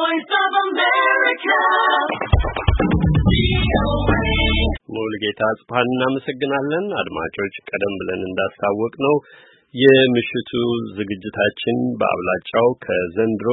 Voice of America. ሙሉጌታ ጽፋን እናመሰግናለን። አድማጮች ቀደም ብለን እንዳስታወቅ ነው የምሽቱ ዝግጅታችን በአብላጫው ከዘንድሮ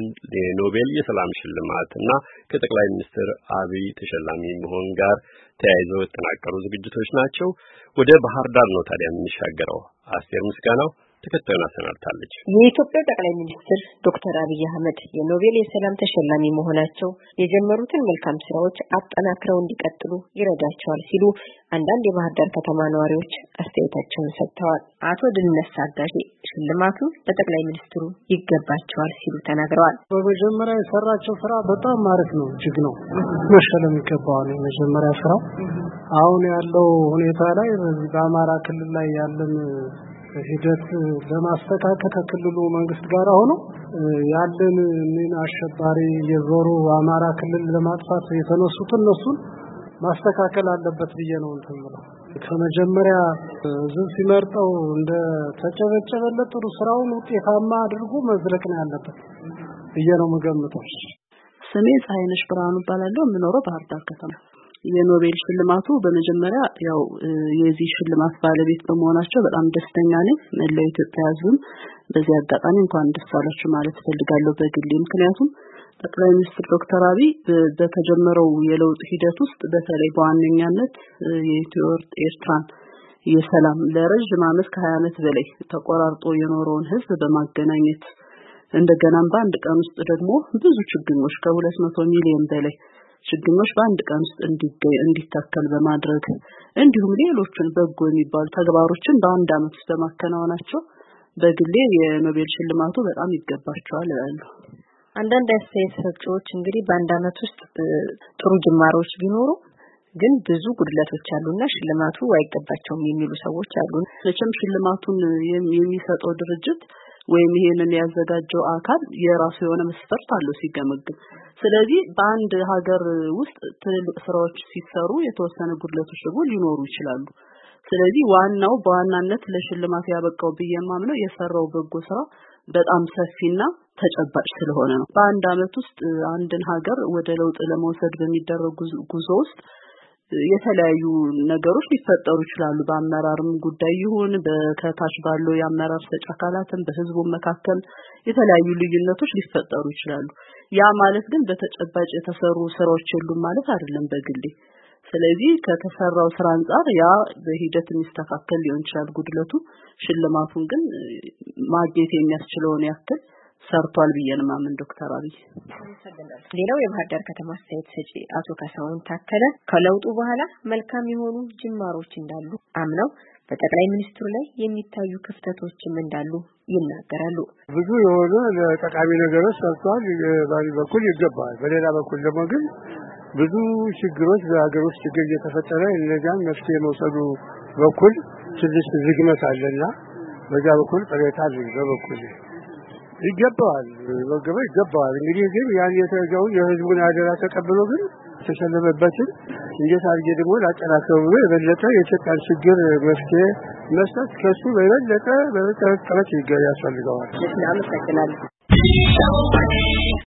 የኖቤል የሰላም ሽልማት እና ከጠቅላይ ሚኒስትር አብይ ተሸላሚ መሆን ጋር ተያይዘው የተጠናቀሩ ዝግጅቶች ናቸው። ወደ ባህር ዳር ነው ታዲያ የምንሻገረው። አስቴር ምስጋናው ተከታዩን አሰናድታለች። የኢትዮጵያ ጠቅላይ ሚኒስትር ዶክተር አብይ አህመድ የኖቤል የሰላም ተሸላሚ መሆናቸው የጀመሩትን መልካም ስራዎች አጠናክረው እንዲቀጥሉ ይረዳቸዋል ሲሉ አንዳንድ የባህር ዳር ከተማ ነዋሪዎች አስተያየታቸውን ሰጥተዋል። አቶ ድልነሳ አጋሼ ሽልማቱ ለጠቅላይ ሚኒስትሩ ይገባቸዋል ሲሉ ተናግረዋል። በመጀመሪያ የሰራቸው ስራ በጣም አሪፍ ነው፣ እጅግ ነው መሸለም ይገባዋል። የመጀመሪያ ስራው አሁን ያለው ሁኔታ ላይ በአማራ ክልል ላይ ያለን ሂደት ለማስተካከል ከክልሉ መንግስት ጋር ሆኖ ያለን ምን አሸባሪ የዞሩ አማራ ክልል ለማጥፋት የተነሱት እነሱን ማስተካከል አለበት ብዬ ነው እንትምለው። ከመጀመሪያ ዝም ሲመርጠው እንደ ተጨበጨበለት ጥሩ ስራውን ውጤታማ አድርጎ መዝለቅ ነው ያለበት ብዬ ነው የምገምተው። ስሜ ፀሐይነሽ ብርሃኑ እባላለሁ። የምኖረው ባህር ዳር ከተማ። የኖቤል ሽልማቱ በመጀመሪያ ያው የዚህ ሽልማት ባለቤት በመሆናቸው በጣም ደስተኛ ነኝ። ለኢትዮጵያ ሕዝብ በዚህ አጋጣሚ እንኳን ደስ አላችሁ ማለት ፈልጋለሁ በግሌ። ምክንያቱም ጠቅላይ ሚኒስትር ዶክተር አብይ በተጀመረው የለውጥ ሂደት ውስጥ በተለይ በዋነኛነት የኢትዮ ኤርትራን የሰላም ለረጅም ዓመት ከ20 ዓመት በላይ ተቆራርጦ የኖረውን ሕዝብ በማገናኘት እንደገናም በአንድ ቀን ውስጥ ደግሞ ብዙ ችግኞች ከ200 ሚሊዮን በላይ ችግኞች በአንድ ቀን ውስጥ እንዲተከል በማድረግ እንዲሁም ሌሎችን በጎ የሚባሉ ተግባሮችን በአንድ ዓመት ውስጥ በማከናወናቸው በግሌ የኖቤል ሽልማቱ በጣም ይገባቸዋል እላለሁ። አንዳንድ አስተያየት ሰጪዎች እንግዲህ በአንድ ዓመት ውስጥ ጥሩ ጅማሮች ቢኖሩ ግን ብዙ ጉድለቶች አሉና ሽልማቱ አይገባቸውም የሚሉ ሰዎች አሉ። መቼም ሽልማቱን የሚሰጠው ድርጅት ወይም ይሄንን ያዘጋጀው አካል የራሱ የሆነ መስፈርት አለው ሲገመግም። ስለዚህ በአንድ ሀገር ውስጥ ትልልቅ ስራዎች ሲሰሩ የተወሰነ ጉድለቶች ደግሞ ሊኖሩ ይችላሉ። ስለዚህ ዋናው በዋናነት ለሽልማት ያበቃው በየማምነው የሰራው በጎ ስራ በጣም ሰፊና ተጨባጭ ስለሆነ ነው። በአንድ ዓመት ውስጥ አንድን ሀገር ወደ ለውጥ ለመውሰድ በሚደረግ ጉዞ ውስጥ የተለያዩ ነገሮች ሊፈጠሩ ይችላሉ። በአመራርም ጉዳይ ይሁን በከታች ባለው የአመራር ሰጭ አካላትም በህዝቡ መካከል የተለያዩ ልዩነቶች ሊፈጠሩ ይችላሉ። ያ ማለት ግን በተጨባጭ የተሰሩ ስራዎች የሉም ማለት አይደለም በግሌ። ስለዚህ ከተሰራው ስራ አንፃር ያ በሂደት የሚስተካከል ሊሆን ይችላል ጉድለቱ። ሽልማቱን ግን ማግኘት የሚያስችለውን ያክል ሰርቷል ብዬ ነው ማምን ዶክተር አብይ። ሌላው የባህር ዳር ከተማ አስተያየት ሰጪ አቶ ካሳሁን ታከለ ከለውጡ በኋላ መልካም የሆኑ ጅማሮች እንዳሉ አምነው በጠቅላይ ሚኒስትሩ ላይ የሚታዩ ክፍተቶችም እንዳሉ ይናገራሉ። ብዙ የሆኑ ጠቃሚ ነገሮች ሰርቷል በዚህ በኩል ይገባል። በሌላ በኩል ደግሞ ግን ብዙ ችግሮች በሀገር ውስጥ ችግር እየተፈጠረ እነዛን መፍትሄ መውሰዱ በኩል ትንሽ ዝግመት አለና በዛ በኩል ቅሬታ አለ በበኩል ይገባዋል ወገበ ይገባዋል። እንግዲህ ግን ያን የተዘጋው የህዝቡን አደራ ተቀብሎ ግን ተሸለመበትን እንዴት አድርጌ ደግሞ ላጠናክረው ብሎ የበለጠ የኢትዮጵያን ችግር መፍትሄ መስጠት ከሱ በበለጠ ጥረት ያስፈልገዋል። አመሰግናለሁ።